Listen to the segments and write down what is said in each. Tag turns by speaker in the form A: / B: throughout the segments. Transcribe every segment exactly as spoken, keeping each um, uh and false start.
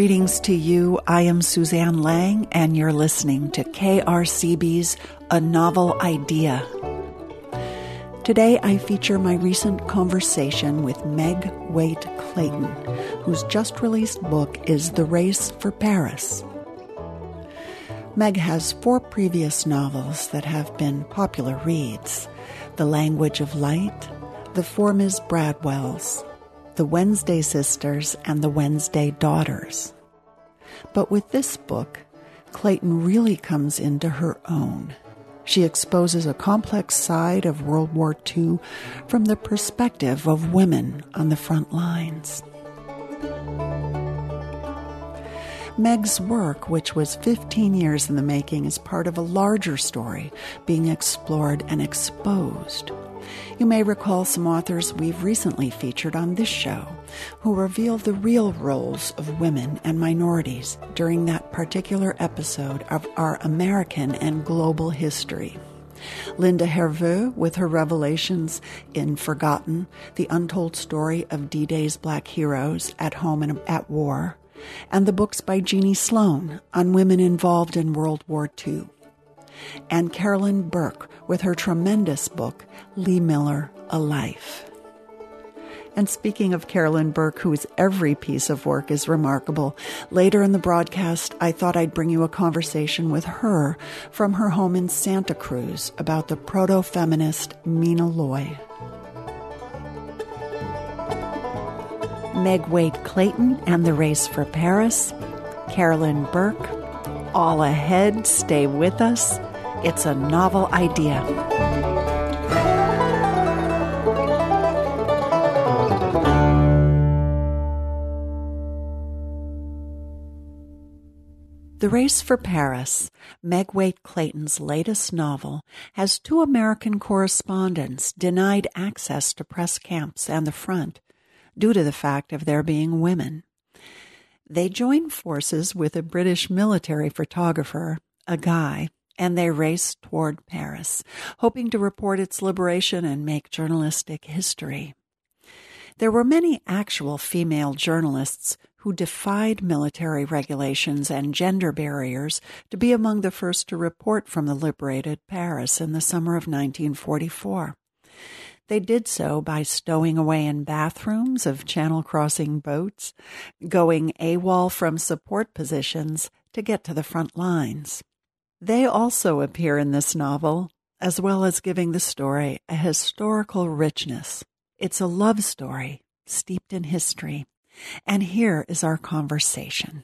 A: Greetings to you. I am Suzanne Lang, and you're listening to K R C B's A Novel Idea. Today, I feature my recent conversation with Meg Waite Clayton, whose just-released book is The Race for Paris. Meg has four previous novels that have been popular reads: The Language of Light, The Four Miss Bradwells, The Wednesday Sisters, and The Wednesday Daughters. But with this book, Clayton really comes into her own. She exposes a complex side of World War Two from the perspective of women on the front lines. Meg's work, which was fifteen years in the making, is part of a larger story being explored and exposed. You may recall some authors we've recently featured on this show who reveal the real roles of women and minorities during that particular episode of our American and global history. Linda Herveux, with her revelations in Forgotten, the untold story of D-Day's black heroes at home and at war, and the books by Jeannie Sloan on women involved in World War Two. And Carolyn Burke with her tremendous book, Lee Miller, A Life. And speaking of Carolyn Burke, whose every piece of work is remarkable, later in the broadcast, I thought I'd bring you a conversation with her from her home in Santa Cruz about the proto-feminist Mina Loy. Meg Waite Clayton and The Race for Paris, Carolyn Burke, all ahead. Stay with us. It's a novel idea. The Race for Paris, Meg Waite Clayton's latest novel, has two American correspondents denied access to press camps and the front due to the fact of their being women. They join forces with a British military photographer, a guy, and they race toward Paris, hoping to report its liberation and make journalistic history. There were many actual female journalists who defied military regulations and gender barriers to be among the first to report from the liberated Paris in the summer of nineteen forty-four. They did so by stowing away in bathrooms of channel-crossing boats, going AWOL from support positions to get to the front lines. They also appear in this novel, as well as giving the story a historical richness. It's a love story steeped in history. And here is our conversation.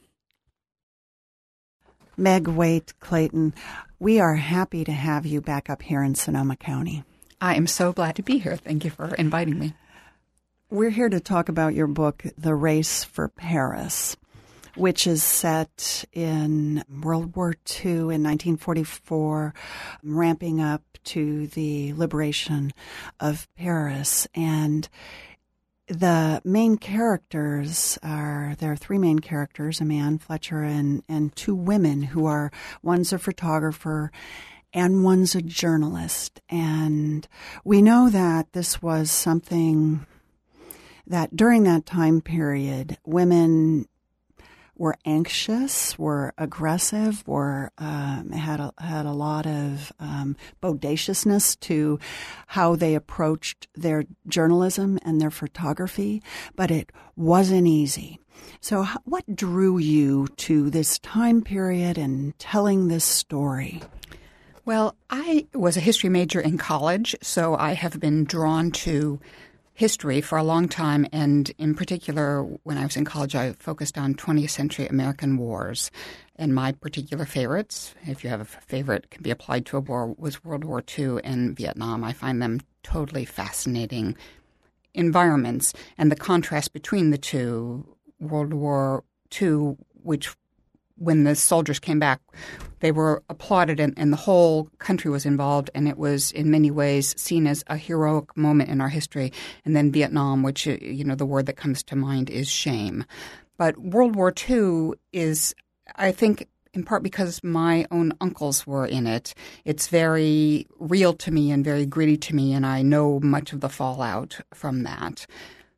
A: Meg Waite Clayton, we are happy to have you back up here in Sonoma County.
B: I am so glad to be here. Thank you for inviting me.
A: We're here to talk about your book, The Race for Paris, which is set in World War Two in nineteen forty-four, ramping up to the liberation of Paris. And the main characters are, there are three main characters, a man, Fletcher, and, and two women who are, one's a photographer and one's a journalist. And we know that this was something that during that time period, women were anxious, were aggressive, were um, had a, had a lot of um, bodaciousness to how they approached their journalism and their photography, but it wasn't easy. So what drew you to this time period and telling this story?
B: Well, I was a history major in college, so I have been drawn to history for a long time, and in particular, when I was in college, I focused on twentieth century American wars. And my particular favorites, if you have a favorite, can be applied to a war, was World War Two and Vietnam. I find them totally fascinating environments. And the contrast between the two, World War Two, which when the soldiers came back, they were applauded and, and the whole country was involved, and it was in many ways seen as a heroic moment in our history. And then Vietnam, which, you know, the word that comes to mind is shame. But World War Two is, I think, in part because my own uncles were in it, it's very real to me and very gritty to me, and I know much of the fallout from that.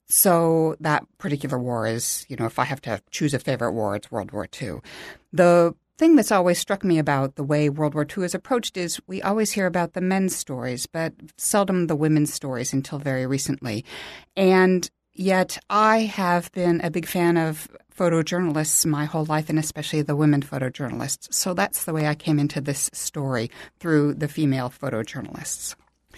B: So that particular war is, you know, if I have to choose a favorite war, it's World War Two. The thing that's always struck me about the way World War Two is approached is we always hear about the men's stories, but seldom the women's stories until very recently. And yet I have been a big fan of photojournalists my whole life, and especially the women photojournalists. So that's the way I came into this story, through the female photojournalists.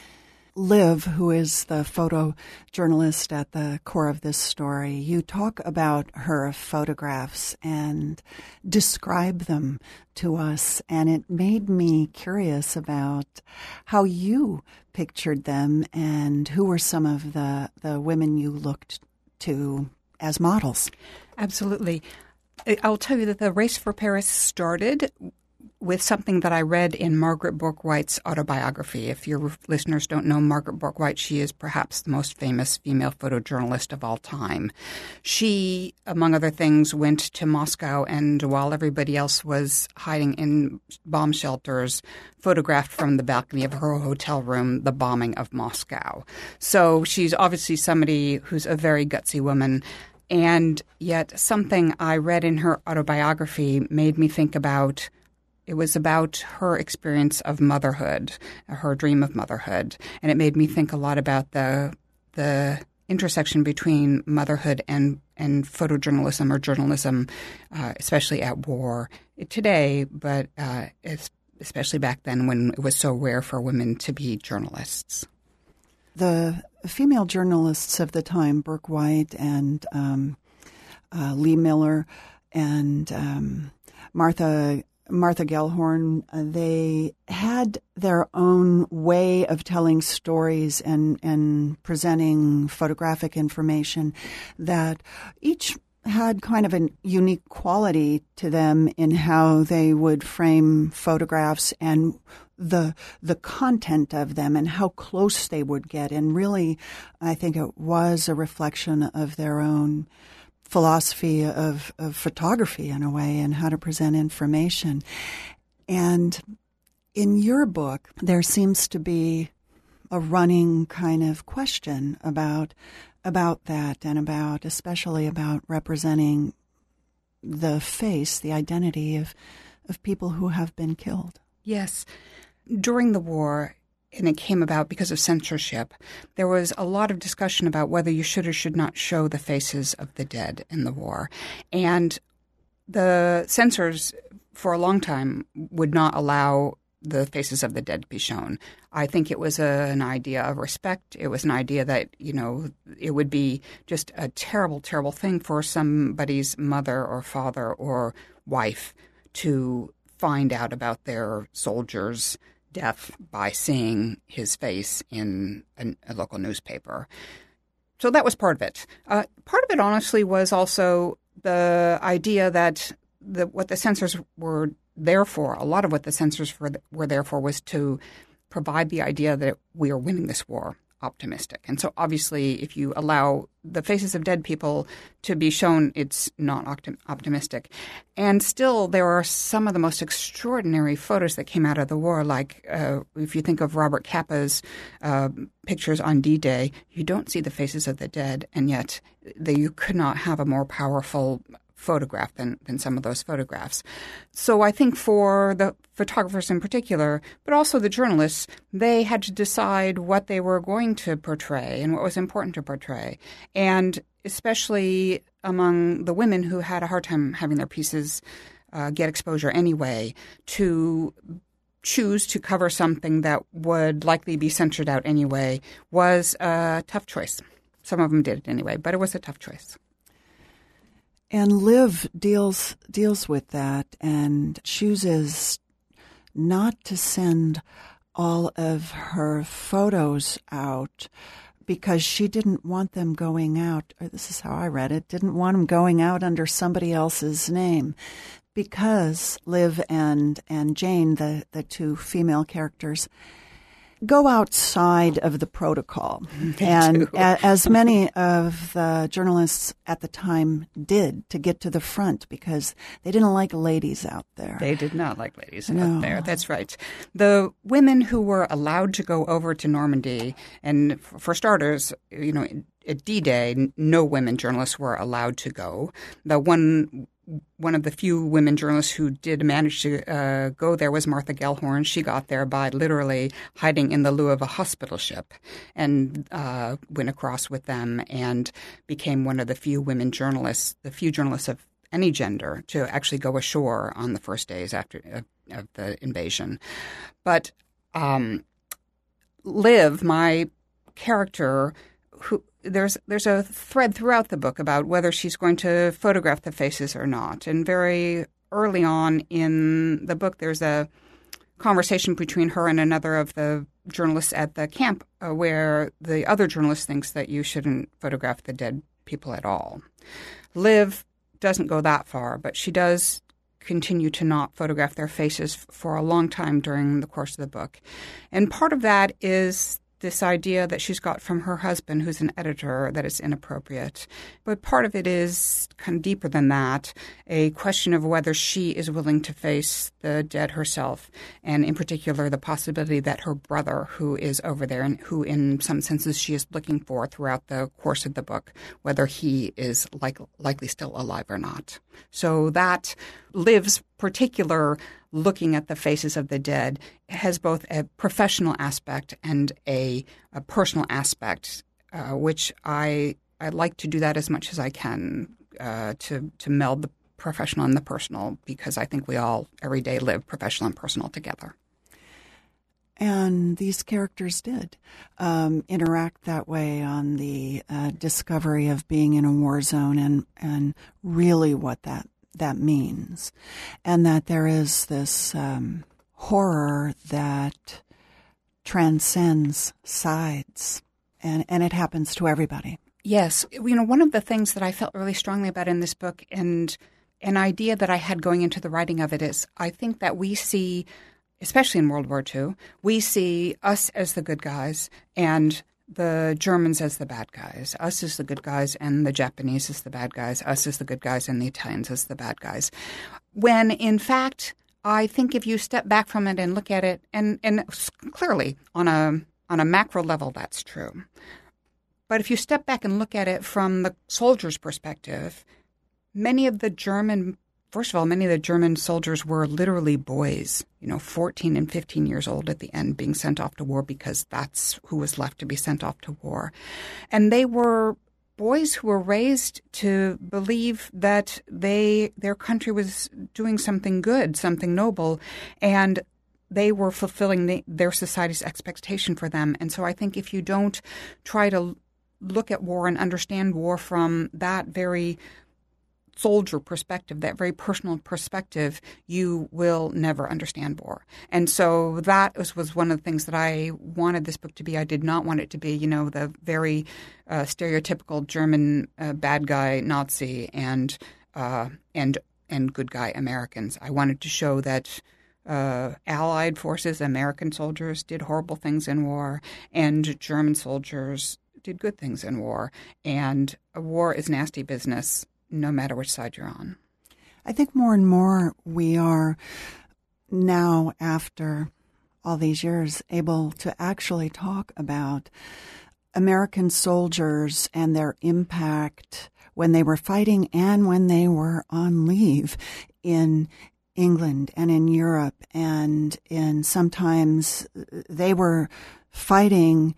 A: Liv, who is the photojournalist at the core of this story, you talk about her photographs and describe them to us, and it made me curious about how you pictured them and who were some of the, the women you looked to as models.
B: Absolutely. I'll tell you that the Race for Paris started with something that I read in Margaret Bourke-White's autobiography. If your listeners don't know Margaret Bourke-White, she is perhaps the most famous female photojournalist of all time. She, among other things, went to Moscow and, while everybody else was hiding in bomb shelters, photographed from the balcony of her hotel room the bombing of Moscow. So she's obviously somebody who's a very gutsy woman. And yet something I read in her autobiography made me think about It was about her experience of motherhood, her dream of motherhood, and it made me think a lot about the the intersection between motherhood and, and photojournalism or journalism, uh, especially at war today, but uh, especially back then when it was so rare for women to be journalists.
A: The female journalists of the time, Bourke-White and um, uh, Lee Miller and um, Martha Martha Gellhorn, uh, they had their own way of telling stories and, and presenting photographic information that each had kind of a unique quality to them in how they would frame photographs and the the content of them and how close they would get. And really, I think it was a reflection of their own philosophy of, of photography in a way and how to present information. And in your book, there seems to be a running kind of question about about that and about, especially about representing the face, the identity of, of people who have been killed.
B: Yes. During the war, and it came about because of censorship, there was a lot of discussion about whether you should or should not show the faces of the dead in the war. And the censors, for a long time, would not allow the faces of the dead to be shown. I think it was a, an idea of respect. It was an idea that, you know, it would be just a terrible, terrible thing for somebody's mother or father or wife to find out about their soldier's death by seeing his face in a, a local newspaper. So that was part of it. Uh, part of it, honestly, was also the idea that the, what the censors were there for, a lot of what the censors were, were there for was to provide the idea that we are winning this war optimistic. And so obviously if you allow the faces of dead people to be shown, it's not optim- optimistic. And still there are some of the most extraordinary photos that came out of the war, like uh, if you think of Robert Capa's uh, pictures on D-Day, you don't see the faces of the dead, and yet they, you could not have a more powerful photograph than, than some of those photographs. So I think for the photographers in particular, but also the journalists, they had to decide what they were going to portray and what was important to portray. And especially among the women who had a hard time having their pieces uh, get exposure anyway, to choose to cover something that would likely be censored out anyway was a tough choice. Some of them did it anyway, but it was a tough choice.
A: And Liv deals deals with that and chooses not to send all of her photos out because she didn't want them going out, or this is how I read it, didn't want them going out under somebody else's name. Because Liv and, and Jane, the, the two female characters, go outside of the protocol.
B: They
A: and
B: do.
A: a, as many of the journalists at the time did to get to the front because they didn't like ladies out there.
B: They did not like ladies
A: No.
B: out there. That's right. The women who were allowed to go over to Normandy, and f- for starters, you know, at D-Day, no women journalists were allowed to go. The one one of the few women journalists who did manage to uh, go there was Martha Gellhorn. She got there by literally hiding in the lee of a hospital ship and uh, went across with them and became one of the few women journalists, the few journalists of any gender, to actually go ashore on the first days after of, of the invasion. But um, Liv, my character, who There's there's a thread throughout the book about whether she's going to photograph the faces or not. And very early on in the book, there's a conversation between her and another of the journalists at the camp uh, where the other journalist thinks that you shouldn't photograph the dead people at all. Liv doesn't go that far, but she does continue to not photograph their faces for a long time during the course of the book. And part of that is this idea that she's got from her husband, who's an editor, that it's inappropriate. But part of it is kind of deeper than that, a question of whether she is willing to face the dead herself, and in particular the possibility that her brother, who is over there and who in some senses she is looking for throughout the course of the book, whether he is like, likely still alive or not. So that Liv's particular looking at the faces of the dead has both a professional aspect and a, a personal aspect, uh, which I I like to do that as much as I can uh, to to meld the professional and the personal, because I think we all every day live professional and personal together.
A: And these characters did um, interact that way on the uh, discovery of being in a war zone and and really what that that means, and that there is this um, horror that transcends sides, and, and it happens to everybody.
B: Yes. You know, one of the things that I felt really strongly about in this book, and an idea that I had going into the writing of it, is I think that we see, especially in World War Two, we see us as the good guys and the Germans as the bad guys, us as the good guys and the Japanese as the bad guys, us as the good guys and the Italians as the bad guys. When, in fact, I think if you step back from it and look at it, and, and clearly on a on a macro level that's true, but if you step back and look at it from the soldier's perspective, many of the German First of all, many of the German soldiers were literally boys, you know, fourteen and fifteen years old at the end, being sent off to war because that's who was left to be sent off to war. And they were boys who were raised to believe that they their country was doing something good, something noble, and they were fulfilling the, their society's expectation for them. And so I think if you don't try to look at war and understand war from that very soldier perspective, that very personal perspective, you will never understand war. And so that was, was one of the things that I wanted this book to be. I did not want it to be, you know, the very uh, stereotypical German uh, bad guy Nazi and uh, and and good guy Americans. I wanted to show that uh, Allied forces, American soldiers, did horrible things in war, and German soldiers did good things in war. And a war is nasty business, no matter which side you're on.
A: I think more and more we are now, after all these years, able to actually talk about American soldiers and their impact when they were fighting and when they were on leave in England and in Europe, and in sometimes they were fighting,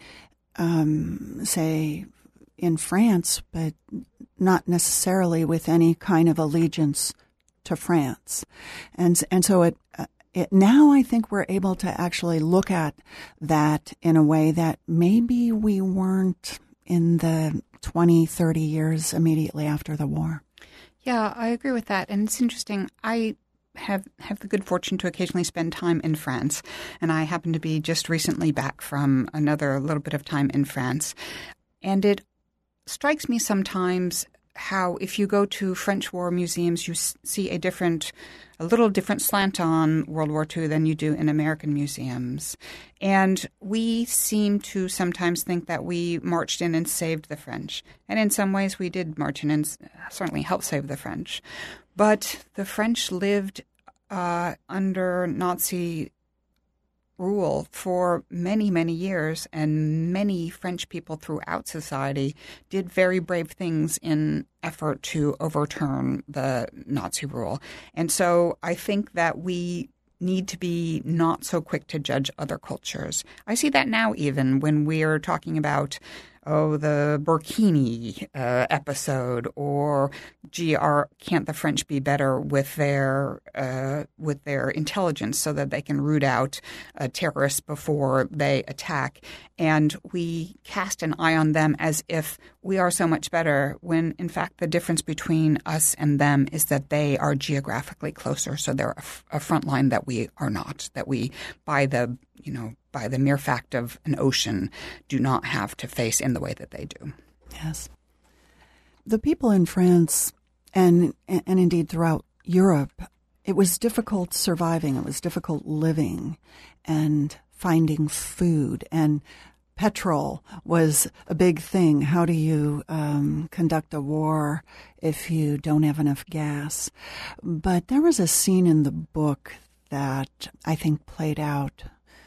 A: um, say, in France, but not necessarily with any kind of allegiance to France. And and so it, uh, it now I think we're able to actually look at that in a way that maybe we weren't in the twenty, thirty years immediately after the war.
B: Yeah, I agree with that. And it's interesting. I have have the good fortune to occasionally spend time in France, and I happen to be just recently back from another little bit of time in France. And it strikes me sometimes how if you go to French war museums, you see a different, a little different slant on World War Two than you do in American museums. And we seem to sometimes think that we marched in and saved the French. And in some ways we did march in and certainly help save the French. But the French lived uh, under Nazi rule for many, many years, and many French people throughout society did very brave things in effort to overturn the Nazi rule. And so I think that we need to be not so quick to judge other cultures. I see that now even when we're talking about oh, the Burkini uh, episode, or gee, are, can't the French be better with their uh, with their intelligence so that they can root out uh, terrorists before they attack? And we cast an eye on them as if we are so much better, when in fact the difference between us and them is that they are geographically closer, so they're a, f- a front line that we are not, that we, by the you know, by the mere fact of an ocean, do not have to face in the way that they do.
A: Yes. The people in France and and indeed throughout Europe, it was difficult surviving. It was difficult living and finding food. And petrol was a big thing. How do you um, conduct a war if you don't have enough gas? But there was a scene in the book that I think played out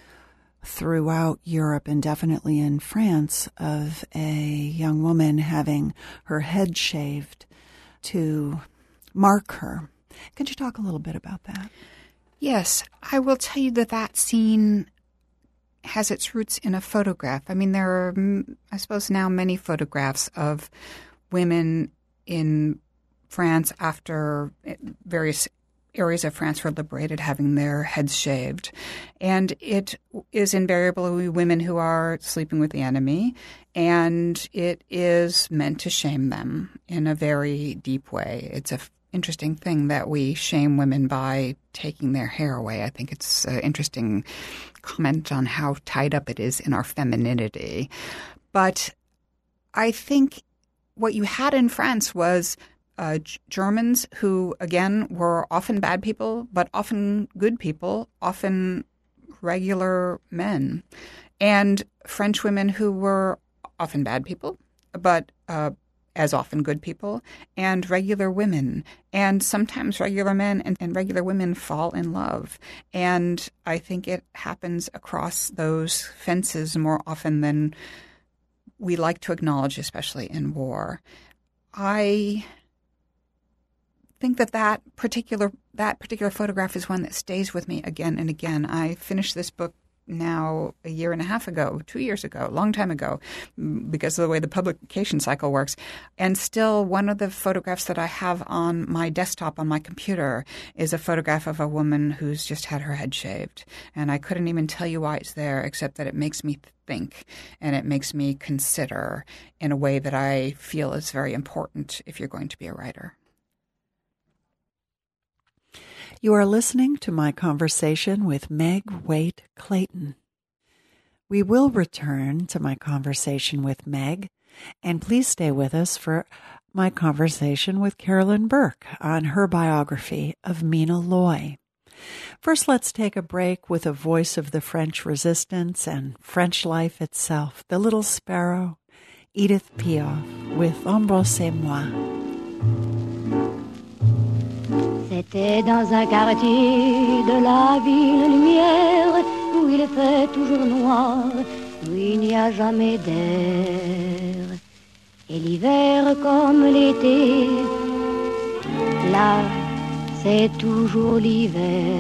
A: throughout Europe and definitely in France, of a young woman having her head shaved to mark her. Could you talk a little bit about that?
B: Yes, I will tell you that that scene has its roots in a photograph. I mean, there are, I suppose now, many photographs of women in France after various areas of France were liberated having their heads shaved. And it is invariably women who are sleeping with the enemy, and it is meant to shame them in a very deep way. It's an f- interesting thing that we shame women by taking their hair away. I think it's an interesting comment on how tied up it is in our femininity. But I think what you had in France was Uh, Germans who, again, were often bad people, but often good people, often regular men, and French women who were often bad people, but uh, as often good people, and regular women, and sometimes regular men and, and regular women fall in love. And I think it happens across those fences more often than we like to acknowledge, especially in war. I think that that particular that particular photograph is one that stays with me again and again. I finished this book now a year and a half ago, two years ago, a long time ago, because of the way the publication cycle works. And still, one of the photographs that I have on my desktop on my computer is a photograph of a woman who's just had her head shaved. And I couldn't even tell you why it's there, except that it makes me think and it makes me consider in a way that I feel is very important if you're going to be a writer.
A: You are listening to my conversation with Meg Waite Clayton. We will return to my conversation with Meg, and please stay with us for my conversation with Carolyn Burke on her biography of Mina Loy. First, let's take a break with a voice of the French resistance and French life itself, The Little Sparrow, Edith Piaf, with Embrassez-moi.
C: C'était dans un quartier de la ville lumière, où il fait toujours noir, où il n'y a jamais d'air. Et l'hiver comme l'été, là c'est toujours l'hiver.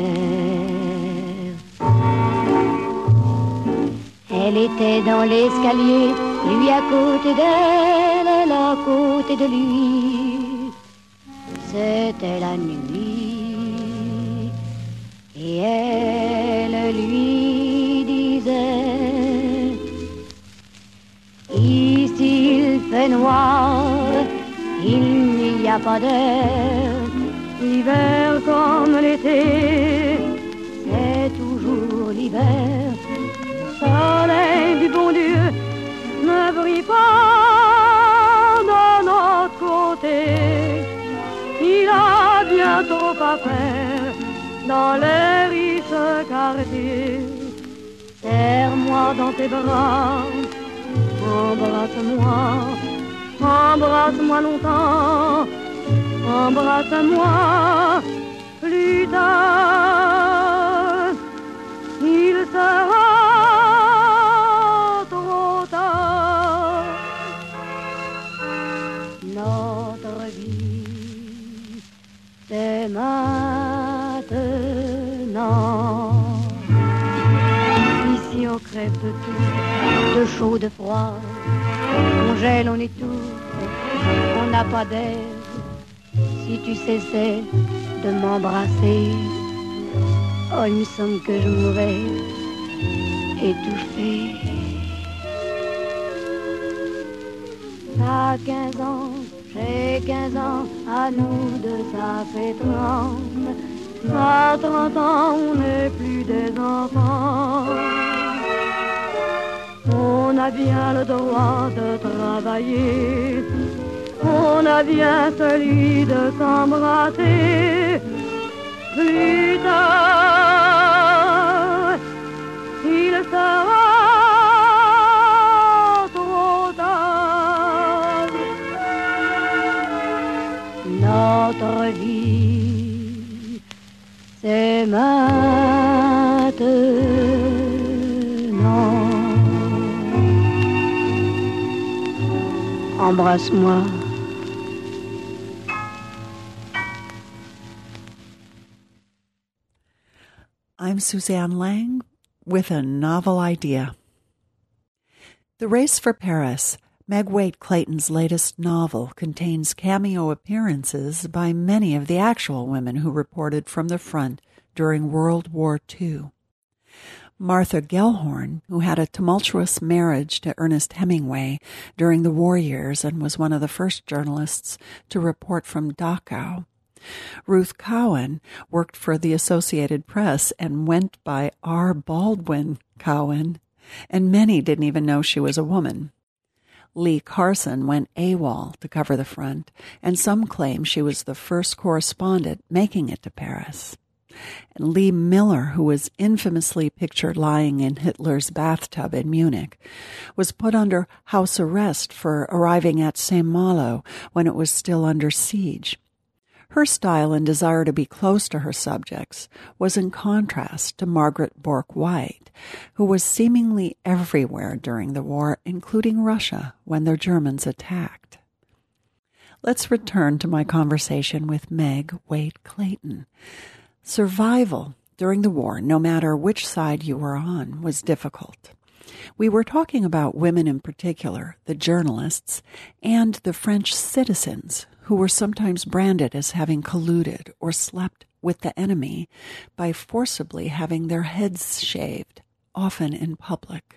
C: Elle était dans l'escalier, lui à côté d'elle, elle à côté de lui. C'était la nuit, et elle lui disait: ici il fait noir, il n'y a pas d'air, l'hiver comme l'été, c'est toujours l'hiver. Le soleil du bon Dieu ne brille pas de notre côté. Il a bientôt à faire dans les riches quartiers. Serre-moi dans tes bras, embrasse-moi, embrasse-moi longtemps, embrasse-moi plus tard. Il sera de chaud, de froid. On gèle, on étouffe, on n'a pas d'air. Si tu cessais de m'embrasser, oh, il me semble que je mourrais étouffée. T'as quinze ans, j'ai quinze ans, à nous deux ça fait trente. À trente ans, on n'est plus des enfants. On a bien le droit de travailler, on a bien celui de s'embrasser. Plus tard, il sera trop tard. Notre vie, c'est maintenant. Embrasse-moi.
A: I'm Suzanne Lang with a novel idea. The Race for Paris, Meg Waite Clayton's latest novel, contains cameo appearances by many of the actual women who reported from the front during World War Two. Martha Gellhorn, who had a tumultuous marriage to Ernest Hemingway during the war years and was one of the first journalists to report from Dachau. Ruth Cowan worked for the Associated Press and went by R. Baldwin Cowan, and many didn't even know she was a woman. Lee Carson went AWOL to cover the front, and some claim she was the first correspondent making it to Paris. And Lee Miller, who was infamously pictured lying in Hitler's bathtub in Munich, was put under house arrest for arriving at Saint Malo when it was still under siege. Her style and desire to be close to her subjects was in contrast to Margaret Bourke-White, who was seemingly everywhere during the war, including Russia, when the Germans attacked. Let's return to my conversation with Meg Waite Clayton. Survival during the war, no matter which side you were on, was difficult. We were talking about women in particular, the journalists, and the French citizens who were sometimes branded as having colluded or slept with the enemy by forcibly having their heads shaved, often in public.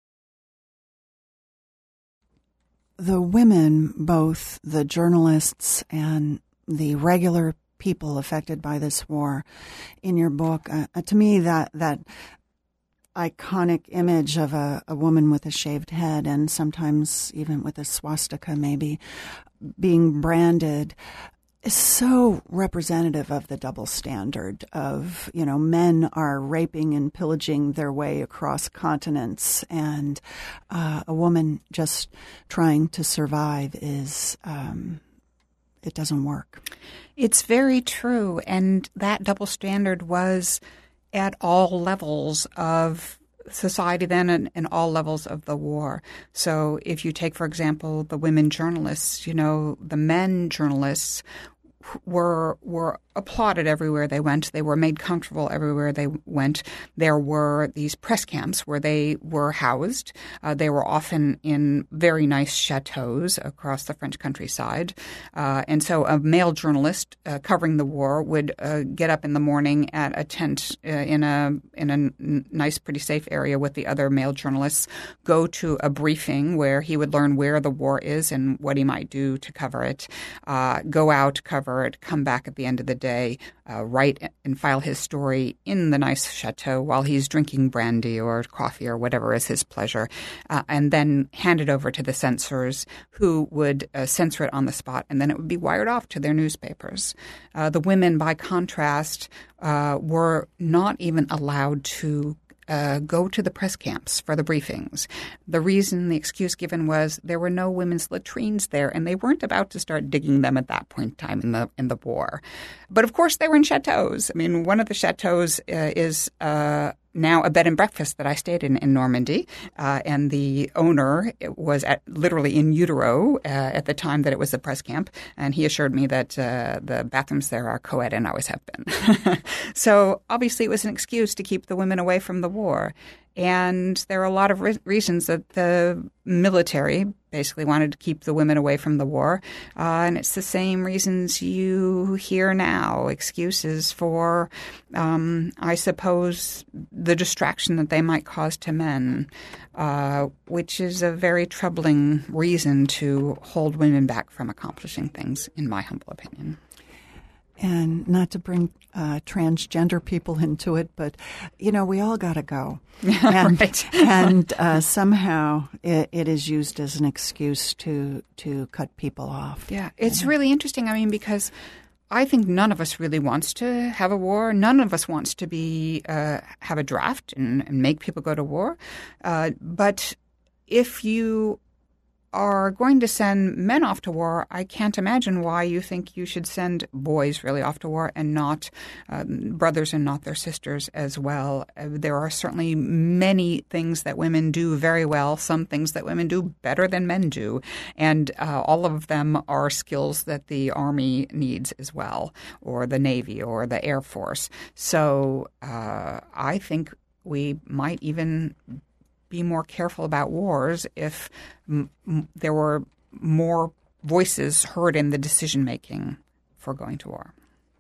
A: The women, both the journalists and the regular people affected by this war, in your book, uh, to me that that iconic image of a, a woman with a shaved head and sometimes even with a swastika maybe being branded is so representative of the double standard of, you know, men are raping and pillaging their way across continents, and uh, a woman just trying to survive is, um, it doesn't work.
B: It's very true, and that double standard was at all levels of society then and, and all levels of the war. So if you take, for example, the women journalists, you know, the men journalists were were applauded everywhere they went. They were made comfortable everywhere they went. There were these press camps where they were housed. Uh, they were often in very nice chateaus across the French countryside. Uh, and so a male journalist uh, covering the war would uh, get up in the morning at a tent uh, in a in a n- nice, pretty safe area with the other male journalists, go to a briefing where he would learn where the war is and what he might do to cover it, uh, go out, cover it, come back at the end of the day, uh, write and file his story in the nice chateau while he's drinking brandy or coffee or whatever is his pleasure, uh, and then hand it over to the censors who would uh, censor it on the spot, and then it would be wired off to their newspapers. Uh, the women, by contrast, uh, were not even allowed to Uh, go to the press camps for the briefings. The reason, the excuse given was there were no women's latrines there, and they weren't about to start digging them at that point in time in the in the war. But of course, they were in chateaus. I mean, one of the chateaus uh, is uh, now a bed and breakfast that I stayed in in Normandy, uh, and the owner was at, literally in utero uh, at the time that it was the press camp, and he assured me that uh, the bathrooms there are co-ed and always have been. So obviously it was an excuse to keep the women away from the war. And there are a lot of re- reasons that the military basically wanted to keep the women away from the war. Uh, and it's the same reasons you hear now, excuses for, um, I suppose, the distraction that they might cause to men, uh, which is a very troubling reason to hold women back from accomplishing things, in my humble opinion.
A: And not to bring uh, transgender people into it, but, you know, we all got to go. And,
B: right.
A: and uh, somehow it, it is used as an excuse to to cut people off.
B: Yeah, it's really interesting. I mean, because I think none of us really wants to have a war. None of us wants to be uh, have a draft and, and make people go to war. Uh, but if you are going to send men off to war, I can't imagine why you think you should send boys really off to war and not um, brothers and not their sisters as well. Uh, there are certainly many things that women do very well, some things that women do better than men do, and uh, all of them are skills that the Army needs as well, or the Navy or the Air Force. So uh, I think we might even be more careful about wars if m- m- there were more voices heard in the decision-making for going to war.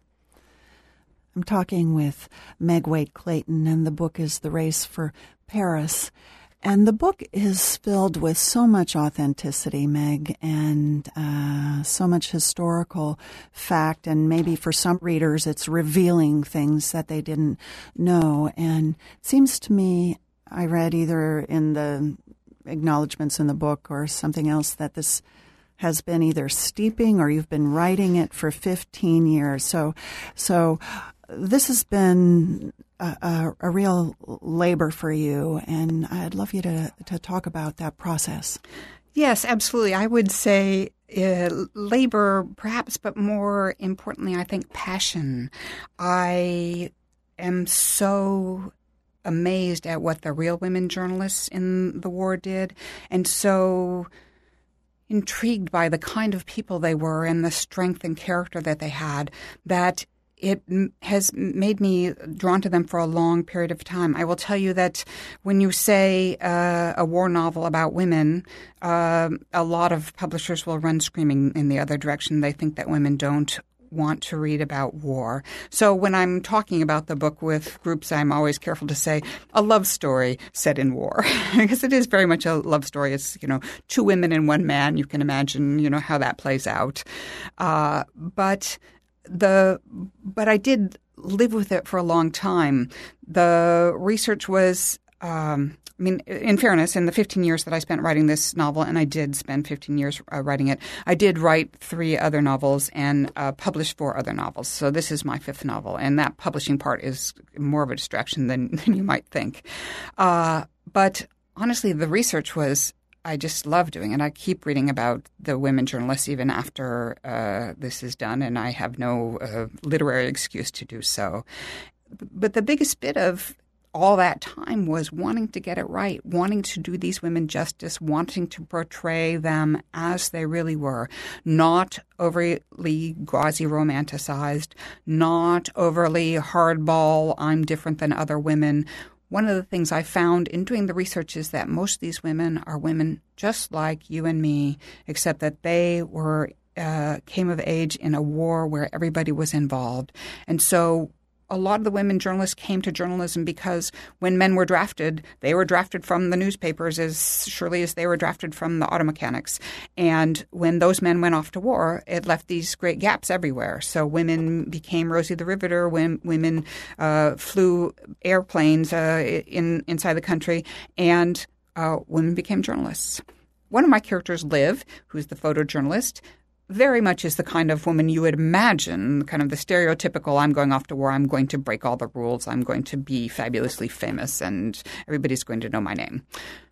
A: I'm talking with Meg Waite Clayton, and the book is The Race for Paris. And the book is filled with so much authenticity, Meg, and uh, so much historical fact. And maybe for some readers, it's revealing things that they didn't know. And it seems to me, I read either in the acknowledgments in the book or something else that this has been either steeping or you've been writing it for fifteen years. So, so this has been a, a, a real labor for you, and I'd love you to, to talk about that process.
B: Yes, absolutely. I would say uh, labor, perhaps, but more importantly, I think passion. I am so amazed at what the real women journalists in the war did, and so intrigued by the kind of people they were and the strength and character that they had, that it has made me drawn to them for a long period of time. I will tell you that when you say uh, a war novel about women, uh, a lot of publishers will run screaming in the other direction. They think that women don't want to read about war. So when I'm talking about the book with groups, I'm always careful to say a love story set in war, because it is very much a love story. It's, you know, two women and one man. You can imagine, you know, how that plays out. Uh, but the but I did live with it for a long time. The research was um, I mean, in fairness, in the fifteen years that I spent writing this novel, and I did spend fifteen years uh, writing it, I did write three other novels and uh, publish four other novels. So this is my fifth novel, and that publishing part is more of a distraction than, than you might think. Uh, but honestly, the research was I just love doing it. I keep reading about the women journalists even after uh, this is done, and I have no uh, literary excuse to do so. But the biggest bit of all that time was wanting to get it right, wanting to do these women justice, wanting to portray them as they really were, not overly gauzy romanticized, not overly hardball, I'm different than other women. One of the things I found in doing the research is that most of these women are women just like you and me, except that they were uh, came of age in a war where everybody was involved. And so a lot of the women journalists came to journalism because when men were drafted, they were drafted from the newspapers as surely as they were drafted from the auto mechanics. And when those men went off to war, it left these great gaps everywhere. So women became Rosie the Riveter, when women uh, flew airplanes uh, in inside the country, and uh, women became journalists. One of my characters, Liv, who's the photojournalist, very much is the kind of woman you would imagine, kind of the stereotypical, I'm going off to war, I'm going to break all the rules, I'm going to be fabulously famous, and everybody's going to know my name.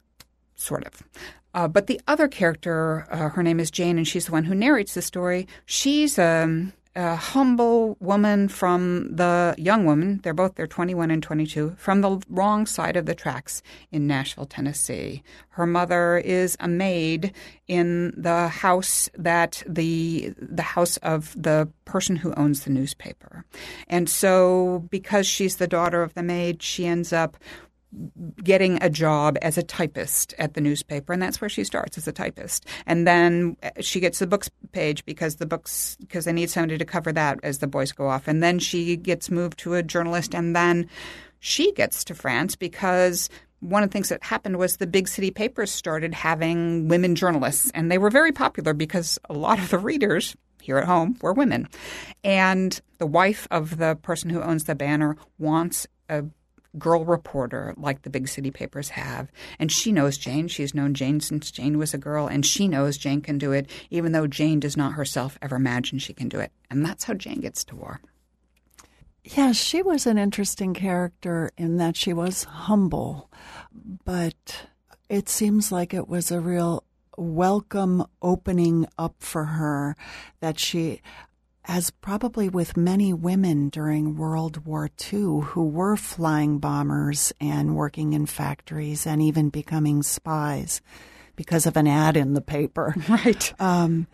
B: Sort of. Uh, but the other character, uh, her name is Jane, and she's the one who narrates the story. She's um, a humble woman from the young woman, they're both, they're twenty-one and twenty-two, from the wrong side of the tracks in Nashville, Tennessee. Her mother is a maid in the house that the the house of the person who owns the newspaper. And so because she's the daughter of the maid, she ends up getting a job as a typist at the newspaper, and that's where she starts, as a typist. And then she gets the books page because the books because they need somebody to cover that as the boys go off. And then she gets moved to a journalist, and then she gets to France because one of the things that happened was the big city papers started having women journalists, and they were very popular because a lot of the readers here at home were women. And the wife of the person who owns the Banner wants a girl reporter like the big city papers have. And she knows Jane. She's known Jane since Jane was a girl, and she knows Jane can do it, even though Jane does not herself ever imagine she can do it. And that's how Jane gets to war.
A: Yeah, she was an interesting character in that she was humble, but it seems like it was a real welcome opening up for her that she, as probably with many women during World War Two who were flying bombers and working in factories and even becoming spies because of an ad in the paper.
B: Right.
A: Um,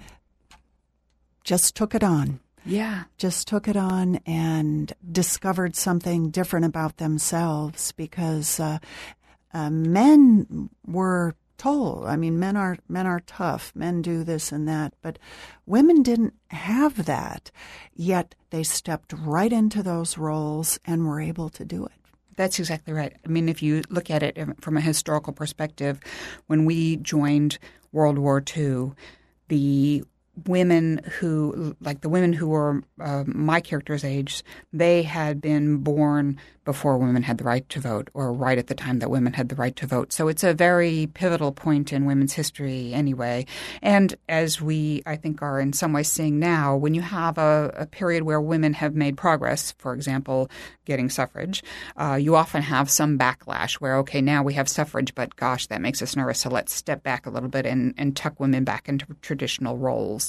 A: just took it on.
B: Yeah.
A: Just took it on and discovered something different about themselves because uh, uh, men were told. I mean, men are men are tough. Men do this and that, but women didn't have that. Yet they stepped right into those roles and were able to do it.
B: That's exactly right. I mean, if you look at it from a historical perspective, when we joined World War Two, the women who, like the women who were uh, my character's age, they had been born before women had the right to vote, or right at the time that women had the right to vote. So it's a very pivotal point in women's history anyway. And as we, I think, are in some ways seeing now, when you have a, a period where women have made progress, for example, getting suffrage, uh, you often have some backlash where, okay, now we have suffrage, but gosh, that makes us nervous. So let's step back a little bit and, and tuck women back into traditional roles.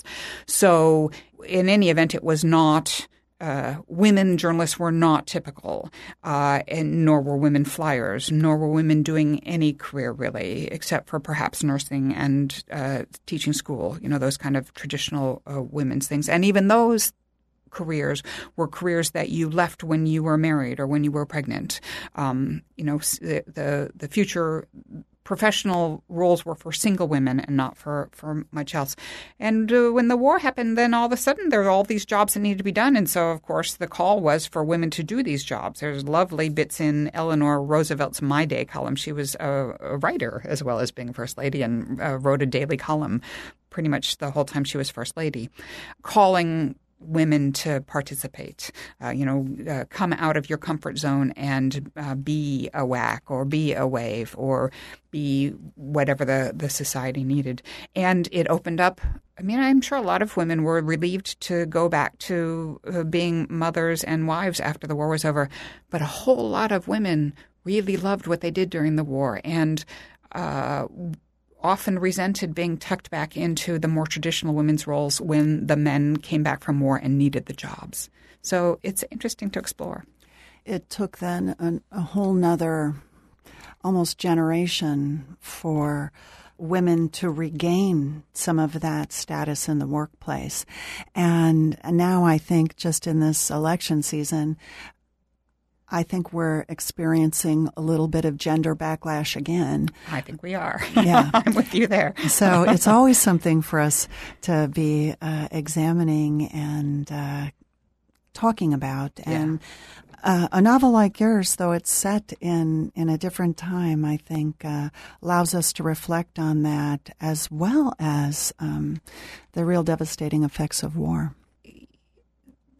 B: So in any event, it was not Uh, women journalists were not typical, uh, and nor were women flyers, nor were women doing any career really, except for perhaps nursing and uh, teaching school, you know, those kind of traditional uh, women's things. And even those careers were careers that you left when you were married or when you were pregnant. Um, you know, the, the, the future professional roles were for single women and not for, for much else. And uh, when the war happened, then all of a sudden there were all these jobs that needed to be done. And so, of course, the call was for women to do these jobs. There's lovely bits in Eleanor Roosevelt's My Day column. She was a, a writer as well as being First Lady and uh, wrote a daily column pretty much the whole time she was First Lady, calling women to participate, uh, you know, uh, come out of your comfort zone and uh, be a W A C or be a WAVE or be whatever the, the society needed. And it opened up, I mean, I'm sure a lot of women were relieved to go back to uh, being mothers and wives after the war was over. But a whole lot of women really loved what they did during the war and uh often resented being tucked back into the more traditional women's roles when the men came back from war and needed the jobs. So it's interesting to explore.
A: It took then an, a whole nother almost generation for women to regain some of that status in the workplace. And now I think just in this election season, I think we're experiencing a little bit of gender backlash again.
B: I think we are.
A: Yeah.
B: I'm with you there.
A: So it's always something for us to be uh, examining and uh, talking about. And yeah. uh, a novel like yours, though it's set in, in a different time, I think uh, allows us to reflect on that as well as um, the real devastating effects of war.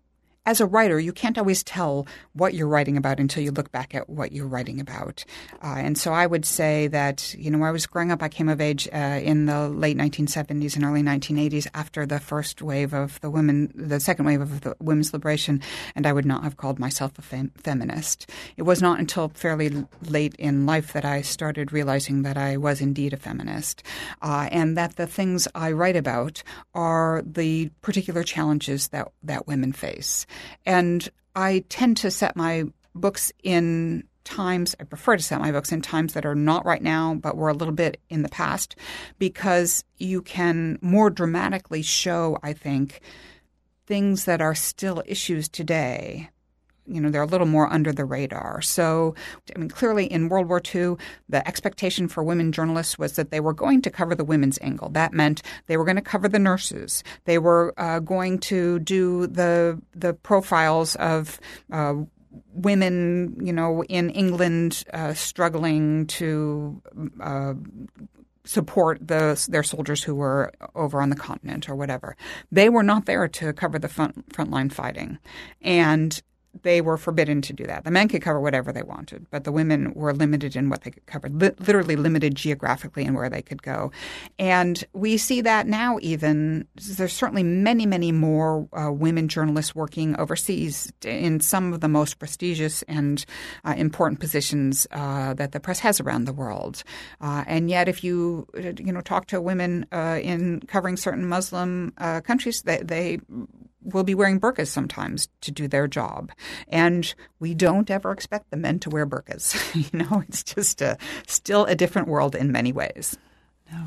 B: as a writer, you can't always tell what you're writing about until you look back at what you're writing about. Uh, and so I would say that, you know, when I was growing up, I came of age uh, in the late nineteen seventies and early nineteen eighties after the first wave of the women, the second wave of the women's liberation, and I would not have called myself a fem- feminist. It was not until fairly late in life that I started realizing that I was indeed a feminist, uh, and that the things I write about are the particular challenges that, that women face. And I tend to set my books in times, I prefer to set my books in times that are not right now, but were a little bit in the past, because you can more dramatically show, I think, things that are still issues today. You know, they're a little more under the radar. So, I mean, clearly in World War Two, the expectation for women journalists was that they were going to cover the women's angle. That meant they were going to cover the nurses. They were uh, going to do the the profiles of uh, women, you know, in England uh, struggling to uh, support the, their soldiers who were over on the continent or whatever. They were not there to cover the front frontline fighting, and they were forbidden to do that. The men could cover whatever they wanted, but the women were limited in what they could cover, li- literally limited geographically in where they could go. And we see that now even. There's certainly many, many more uh, women journalists working overseas in some of the most prestigious and uh, important positions uh, that the press has around the world. Uh, and yet if you, you know, talk to women uh, in covering certain Muslim uh, countries, they, they will be wearing burqas sometimes to do their job. And we don't ever expect the men to wear burqas. You know, it's just a, still a different world in many ways.
A: No.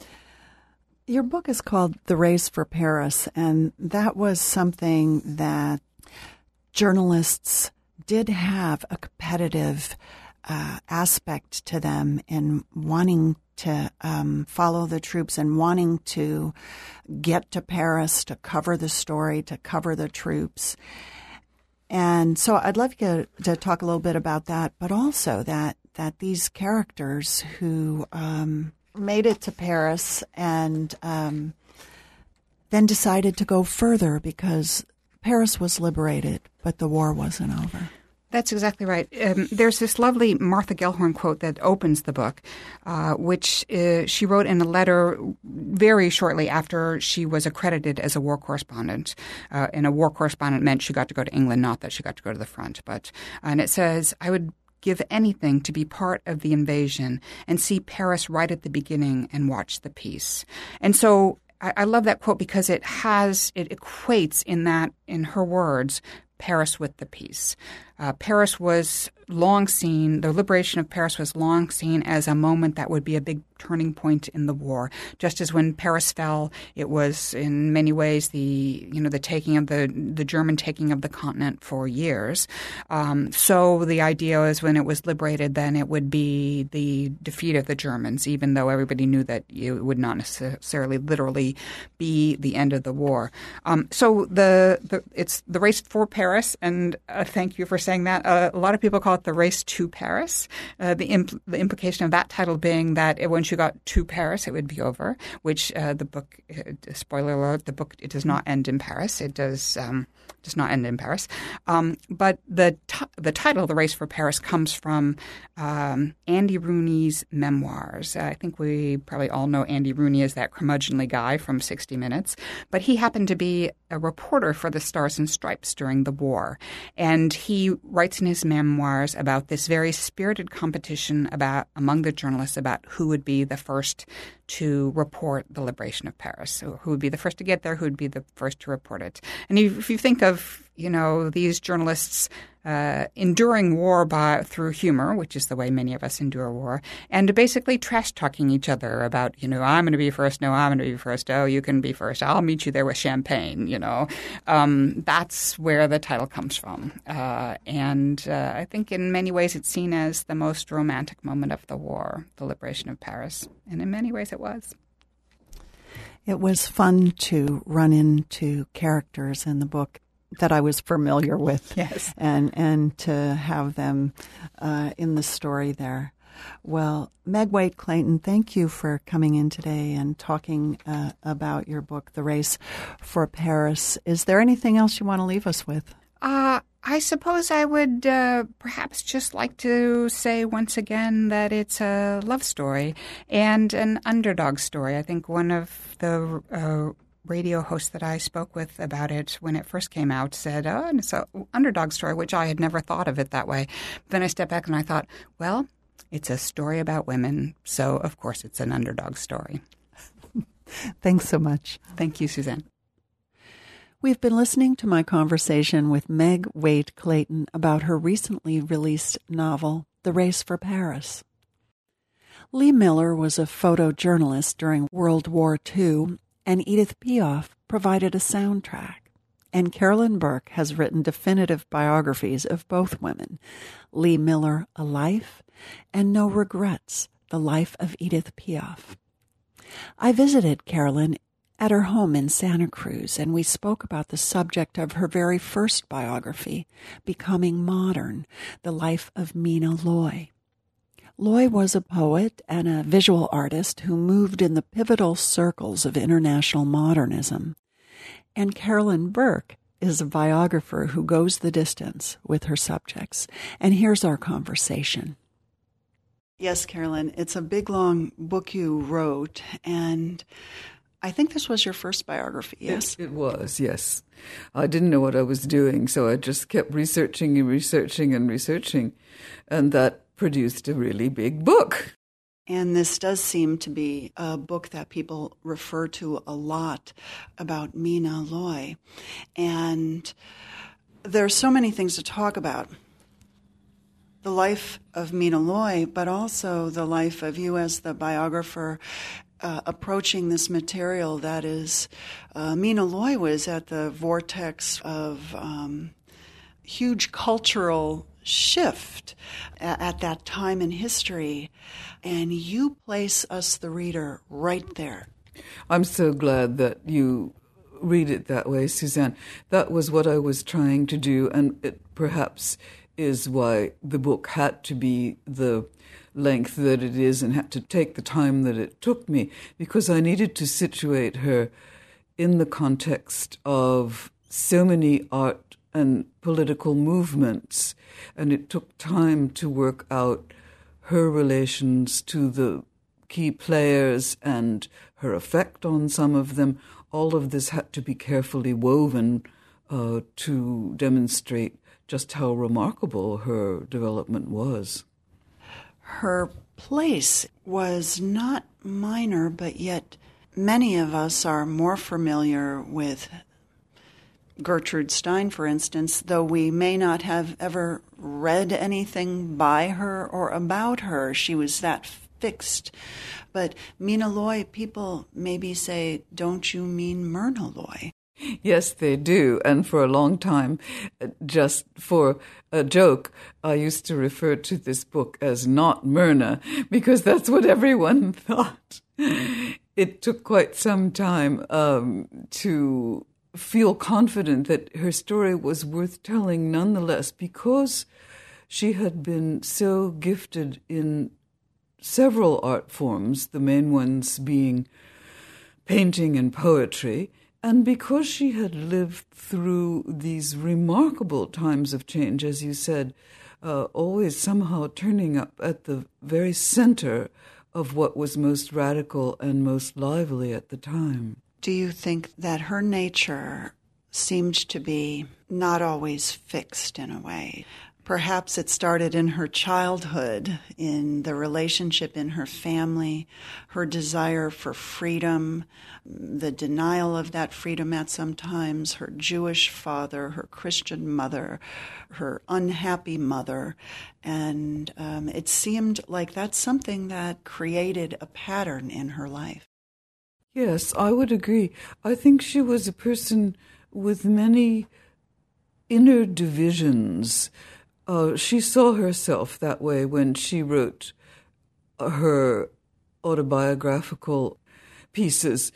A: Your book is called The Race for Paris, and that was something that journalists did have a competitive uh, aspect to them in wanting to um, follow the troops and wanting to get to Paris to cover the story, to cover the troops. And so I'd love you to talk a little bit about that, but also that, that these characters who um, made it to Paris and um, then decided to go further because Paris was liberated, but the war wasn't over.
B: That's exactly right. Um, there's this lovely Martha Gellhorn quote that opens the book, uh, which uh, she wrote in a letter very shortly after she was accredited as a war correspondent. Uh, and a war correspondent meant she got to go to England, not that she got to go to the front. But and it says, "I would give anything to be part of the invasion and see Paris right at the beginning and watch the peace." And so I, I love that quote because it has it equates in that, in her words, Paris with the peace. Uh, Paris was long seen, the liberation of Paris was long seen as a moment that would be a big turning point in the war. Just as when Paris fell, it was in many ways the, you know, the taking of the, the German taking of the continent for years. Um, so the idea is when it was liberated, then it would be the defeat of the Germans, even though everybody knew that it would not necessarily literally be the end of the war. Um, so the, the it's the race for Paris, and uh, thank you for saying that. Uh, a lot of people call it the race to Paris. Uh, the, impl- the implication of that title being that it, once you got to Paris, it would be over, which uh, the book, uh, spoiler alert, the book, it does not end in Paris. It does um, does not end in Paris. Um, but the t- the title, The Race for Paris, comes from um, Andy Rooney's memoirs. Uh, I think we probably all know Andy Rooney as that curmudgeonly guy from sixty minutes, but he happened to be a reporter for the Stars and Stripes during the war. And he writes in his memoirs about this very spirited competition about among the journalists about who would be the first to report the liberation of Paris. So who would be the first to get there, who would be the first to report it. And if you think of, you know, these journalists uh, enduring war by through humor, which is the way many of us endure war, and basically trash-talking each other about, you know, I'm going to be first, no, I'm going to be first, oh, you can be first, I'll meet you there with champagne, you know. Um, that's where the title comes from. Uh, and uh, I think in many ways it's seen as the most romantic moment of the war, the liberation of Paris. And in many ways it was.
A: It was fun to run into characters in the book that I was familiar with,
B: yes,
A: and and to have them uh, in the story there. Well, Meg Wade Clayton, thank you for coming in today and talking uh, about your book, The Race for Paris. Is there anything else you want to leave us with?
B: Uh, I suppose I would uh, perhaps just like to say once again that it's a love story and an underdog story. I think one of the uh, radio hosts that I spoke with about it when it first came out said, oh, and it's an underdog story, which I had never thought of it that way. Then I stepped back and I thought, well, it's a story about women, so of course it's an underdog story.
A: Thanks so much.
B: Thank you, Suzanne.
A: We've been listening to my conversation with Meg Waite Clayton about her recently released novel, The Race for Paris. Lee Miller was a photojournalist during World War Two, and Edith Piaf provided a soundtrack. And Carolyn Burke has written definitive biographies of both women, Lee Miller, A Life, and No Regrets, The Life of Edith Piaf. I visited Carolyn at her home in Santa Cruz, and we spoke about the subject of her very first biography, Becoming Modern, The Life of Mina Loy. Loy was a poet and a visual artist who moved in the pivotal circles of international modernism. And Carolyn Burke is a biographer who goes the distance with her subjects. And here's our conversation. Yes, Carolyn, it's a big, long book you wrote, and I think this was your first biography, yes?
D: It, it was, yes. I didn't know what I was doing, so I just kept researching and researching and researching, and that produced a really big book.
A: And this does seem to be a book that people refer to a lot about Mina Loy. And there are so many things to talk about. The life of Mina Loy, but also the life of you as the biographer uh, approaching this material that is, uh, Mina Loy was at the vortex of um, huge cultural shift at, at that time in history, and you place us, the reader, right there.
D: I'm so glad that you read it that way, Suzanne. That was what I was trying to do, and it perhaps is why the book had to be the length that it is and had to take the time that it took me, because I needed to situate her in the context of so many art and political movements, and it took time to work out her relations to the key players and her effect on some of them. All of this had to be carefully woven uh, to demonstrate just how remarkable her development was.
A: Her place was not minor, but yet many of us are more familiar with Gertrude Stein, for instance, though we may not have ever read anything by her or about her. She was that fixed. But Mina Loy, people maybe say, don't you mean Myrna Loy?
D: Yes, they do. And for a long time, just for a joke, I used to refer to this book as Not Myrna, because that's what everyone thought. It took quite some time um, to feel confident that her story was worth telling nonetheless, because she had been so gifted in several art forms, the main ones being painting and poetry, and because she had lived through these remarkable times of change, as you said, uh, always somehow turning up at the very center of what was most radical and most lively at the time.
A: Do you think that her nature seemed to be not always fixed in a way? Perhaps it started in her childhood, in the relationship in her family, her desire for freedom, the denial of that freedom at some times, her Jewish father, her Christian mother, her unhappy mother. And um, it seemed like that's something that created a pattern in her life.
D: Yes, I would agree. I think she was a person with many inner divisions. Uh, she saw herself that way when she wrote her autobiographical pieces.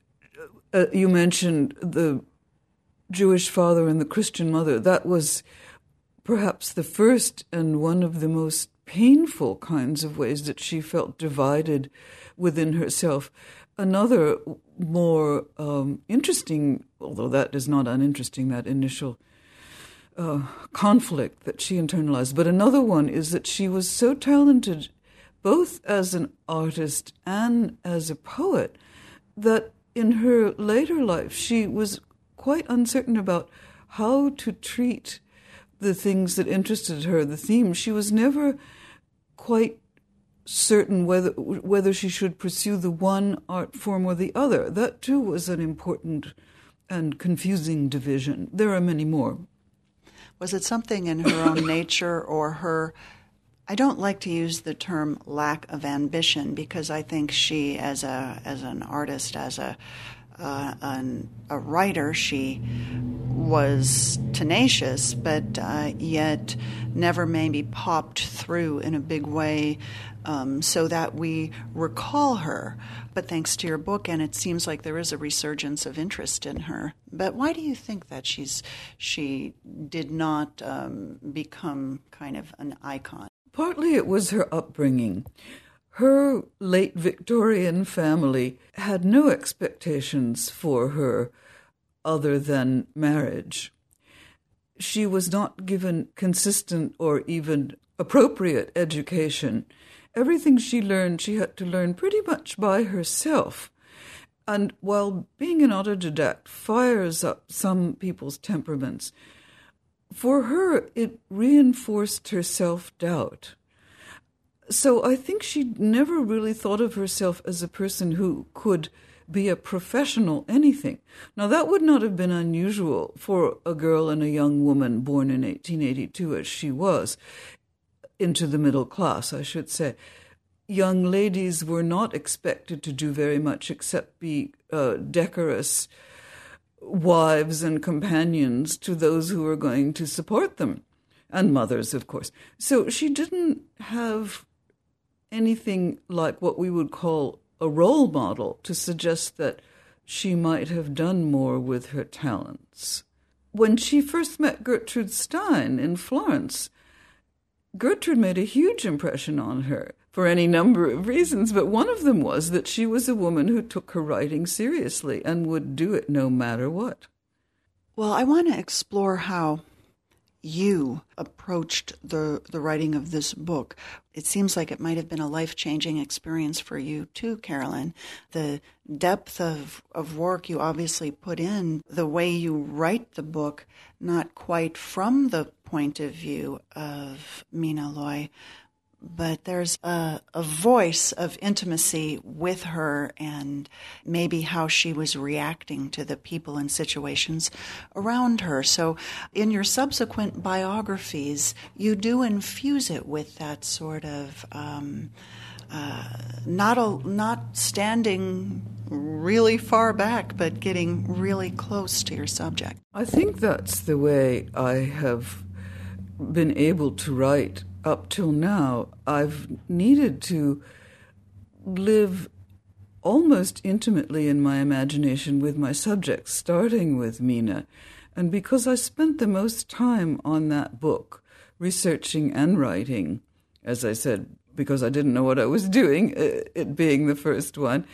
D: Uh, you mentioned the Jewish father and the Christian mother. That was perhaps the first and one of the most painful kinds of ways that she felt divided within herself. Another more um, interesting, although that is not uninteresting, that initial uh, conflict that she internalized. But another one is that she was so talented, both as an artist and as a poet, that in her later life she was quite uncertain about how to treat the things that interested her, the themes. She was never quite certain whether whether she should pursue the one art form or the other. That too was an important and confusing division. There are many more.
A: Was it something in her own nature or her, I don't like to use the term lack of ambition, because I think she, as a as an artist, as a uh, an, a writer, she was tenacious, but uh, yet never maybe popped through in a big way, um, so that we recall her. But thanks to your book, and it seems like there is a resurgence of interest in her. But why do you think that she's she did not um, become kind of an icon?
D: Partly it was her upbringing. Her late Victorian family had no expectations for her other than marriage. She was not given consistent or even appropriate education. Everything she learned, she had to learn pretty much by herself. And while being an autodidact fires up some people's temperaments, for her, it reinforced her self-doubt. So I think she never really thought of herself as a person who could be a professional anything. Now, that would not have been unusual for a girl and a young woman born in eighteen eighty-two, as she was, into the middle class, I should say. Young ladies were not expected to do very much except be uh, decorous wives and companions to those who were going to support them, and mothers, of course. So she didn't have anything like what we would call a role model to suggest that she might have done more with her talents. When she first met Gertrude Stein in Florence, Gertrude made a huge impression on her for any number of reasons, but one of them was that she was a woman who took her writing seriously and would do it no matter what.
A: Well, I want to explore how you approached the the writing of this book. It seems like it might have been a life-changing experience for you too, Carolyn. The depth of, of work you obviously put in, the way you write the book, not quite from the point of view of Mina Loy, but there's a, a voice of intimacy with her and maybe how she was reacting to the people and situations around her. So in your subsequent biographies, you do infuse it with that sort of um, uh, not a, not standing really far back, but getting really close to your subject.
D: I think that's the way I have been able to write up till now. I've needed to live almost intimately in my imagination with my subjects, starting with Mina. And because I spent the most time on that book, researching and writing, as I said, because I didn't know what I was doing, it being the first one,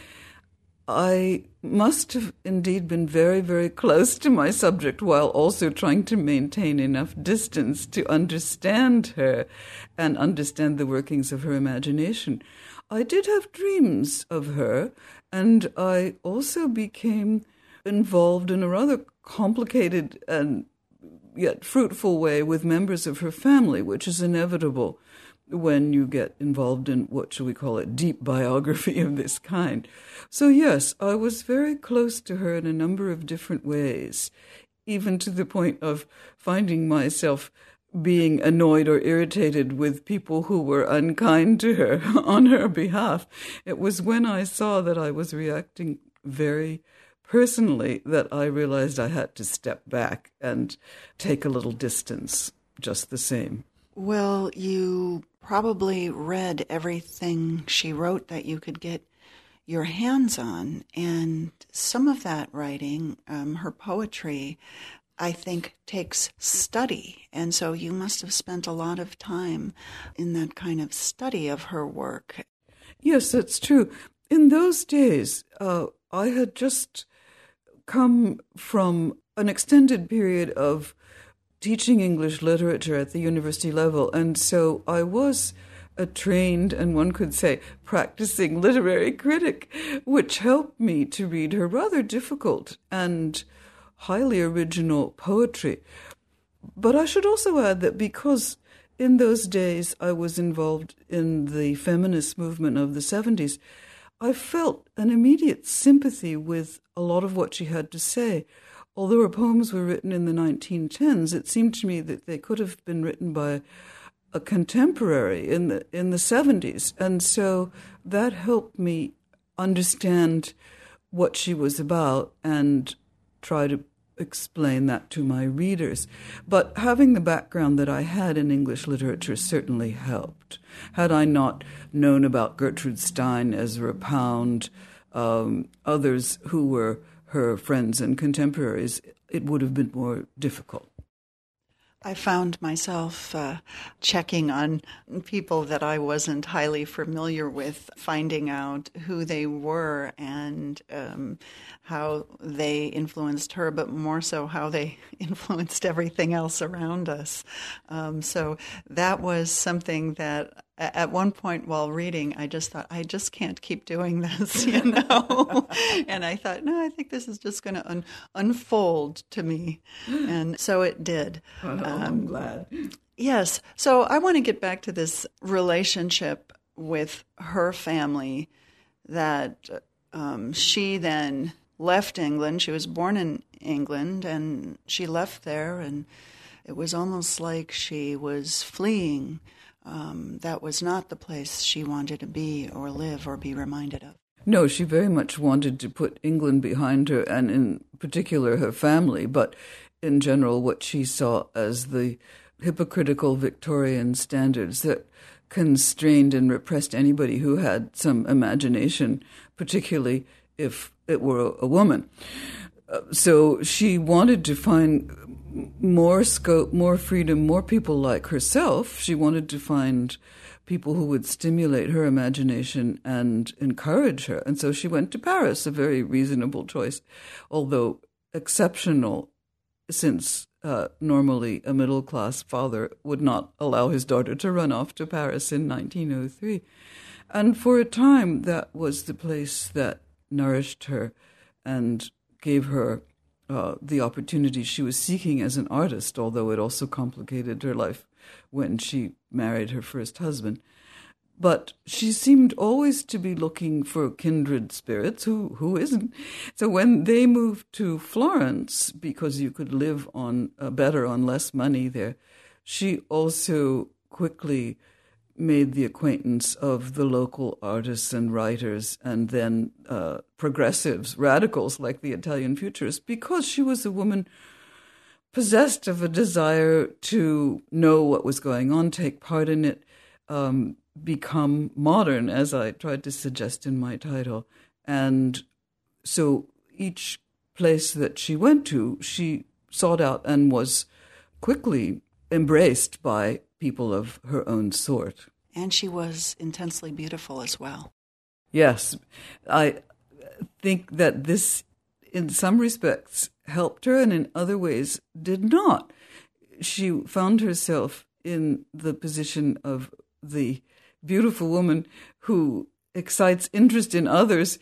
D: I must have indeed been very, very close to my subject while also trying to maintain enough distance to understand her and understand the workings of her imagination. I did have dreams of her, and I also became involved in a rather complicated and yet fruitful way with members of her family, which is inevitable when you get involved in, what shall we call it, deep biography of this kind. So yes, I was very close to her in a number of different ways, even to the point of finding myself being annoyed or irritated with people who were unkind to her on her behalf. It was when I saw that I was reacting very personally that I realized I had to step back and take a little distance, just the same.
A: Well, you probably read everything she wrote that you could get your hands on, and some of that writing, um, her poetry, I think takes study, and so you must have spent a lot of time in that kind of study of her work.
D: Yes, that's true. In those days, uh, I had just come from an extended period of teaching English literature at the university level, and so I was a trained, and one could say, practicing literary critic, which helped me to read her rather difficult and highly original poetry. But I should also add that because in those days I was involved in the feminist movement of the seventies, I felt an immediate sympathy with a lot of what she had to say. Although her poems were written in the nineteen tens, it seemed to me that they could have been written by a contemporary in the in the seventies. And so that helped me understand what she was about and try to explain that to my readers. But having the background that I had in English literature certainly helped. Had I not known about Gertrude Stein, Ezra Pound, um, others who were her friends and contemporaries, it would have been more difficult.
A: I found myself uh, checking on people that I wasn't highly familiar with, finding out who they were and um, how they influenced her, but more so how they influenced everything else around us. Um, so that was something that at one point while reading, I just thought, I just can't keep doing this, you know? And I thought, no, I think this is just going to un- unfold to me. And so it did.
D: Oh, um, I'm glad.
A: Yes. So I want to get back to this relationship with her family that um, she then left England. She was born in England, and she left there, and it was almost like she was fleeing. Um, that was not the place she wanted to be or live or be reminded of.
D: No, she very much wanted to put England behind her, and in particular her family, but in general what she saw as the hypocritical Victorian standards that constrained and repressed anybody who had some imagination, particularly if it were a woman. Uh, so she wanted to find more scope, more freedom, more people like herself. She wanted to find people who would stimulate her imagination and encourage her. And so she went to Paris, a very reasonable choice, although exceptional, since uh, normally a middle-class father would not allow his daughter to run off to Paris in nineteen oh three. And for a time, that was the place that nourished her and gave her uh, the opportunity she was seeking as an artist, although it also complicated her life when she married her first husband. But she seemed always to be looking for kindred spirits. Who who isn't? So when they moved to Florence, because you could live on uh, better on less money there, she also quickly made the acquaintance of the local artists and writers, and then uh, progressives, radicals like the Italian Futurists, because she was a woman possessed of a desire to know what was going on, take part in it, um, become modern, as I tried to suggest in my title. And so each place that she went to, she sought out and was quickly embraced by people of her own sort.
A: And she was intensely beautiful as well.
D: Yes, I think that this, in some respects, helped her, and in other ways did not. She found herself in the position of the beautiful woman who excites interest in others,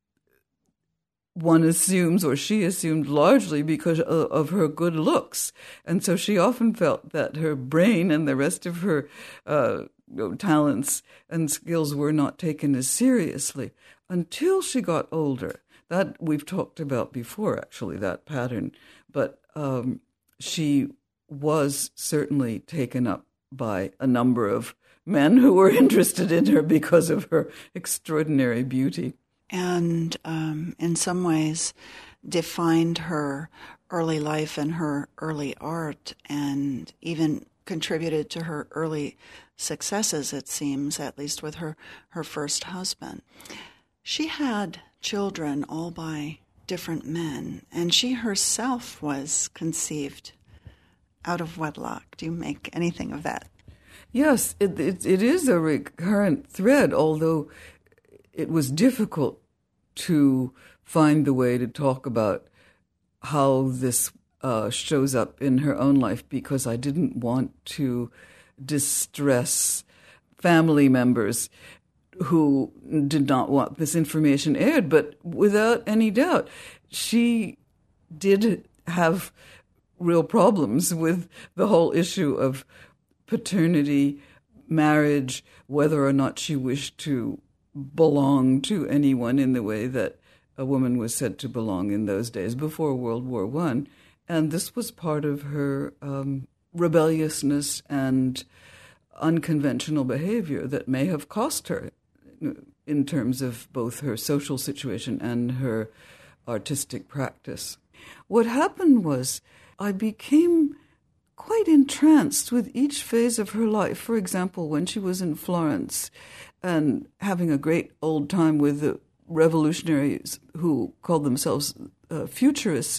D: one assumes, or she assumed largely because of her good looks. And so she often felt that her brain and the rest of her uh, talents and skills were not taken as seriously until she got older. That we've talked about before, actually, that pattern. But um, she was certainly taken up by a number of men who were interested in her because of her extraordinary beauty.
A: And um, in some ways defined her early life and her early art, and even contributed to her early successes, it seems, at least with her, her first husband. She had children all by different men, and she herself was conceived out of wedlock. Do you make anything of that?
D: Yes, it, it, it is a recurrent thread, although it was difficult to find the way to talk about how this uh, shows up in her own life because I didn't want to distress family members who did not want this information aired. But without any doubt, she did have real problems with the whole issue of paternity, marriage, whether or not she wished to belong to anyone in the way that a woman was said to belong in those days before World War One. And this was part of her um, rebelliousness and unconventional behavior that may have cost her in terms of both her social situation and her artistic practice. What happened was I became quite entranced with each phase of her life. For example, when she was in Florence and having a great old time with the revolutionaries who called themselves uh, futurists,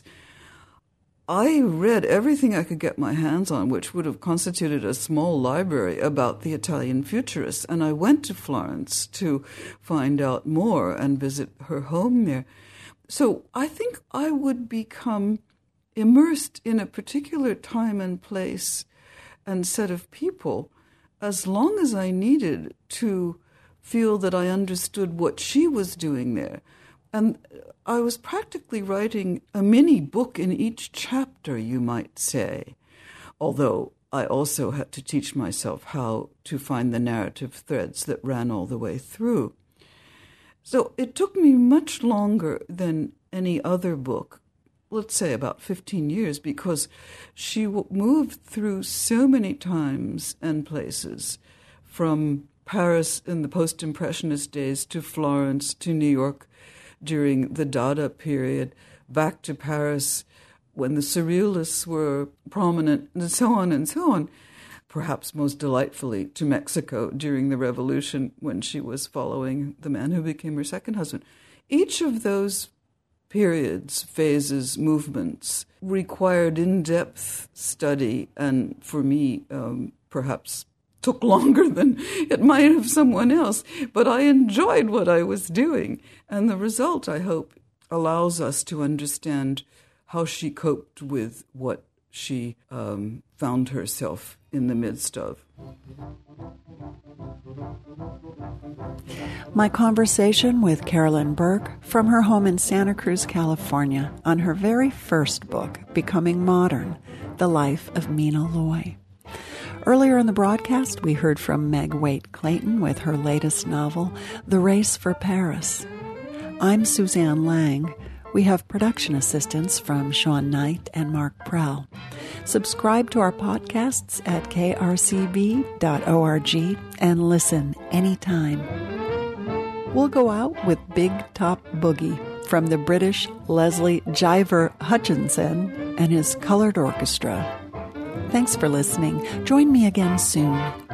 D: I read everything I could get my hands on, which would have constituted a small library about the Italian futurists. And I went to Florence to find out more and visit her home there. So I think I would become immersed in a particular time and place and set of people as long as I needed to feel that I understood what she was doing there. And I was practically writing a mini book in each chapter, you might say, although I also had to teach myself how to find the narrative threads that ran all the way through. So it took me much longer than any other book, let's say about fifteen years, because she w- moved through so many times and places, from Paris in the post-impressionist days to Florence to New York during the Dada period, back to Paris when the Surrealists were prominent, and so on and so on. Perhaps most delightfully to Mexico during the Revolution when she was following the man who became her second husband. Each of those periods, phases, movements required in-depth study, and for me, um, perhaps took longer than it might have someone else, but I enjoyed what I was doing. And the result, I hope, allows us to understand how she coped with what she um, found herself in the midst of.
A: My conversation with Carolyn Burke from her home in Santa Cruz, California, on her very first book, Becoming Modern, The Life of Mina Loy. Earlier in the broadcast, we heard from Meg Waite Clayton with her latest novel, The Race for Paris. I'm Suzanne Lang. We have production assistance from Sean Knight and Mark Prell. Subscribe to our podcasts at k r c b dot org and listen anytime. We'll go out with Big Top Boogie from the British Leslie Jiver Hutchinson and his Colored Orchestra. Thanks for listening. Join me again soon.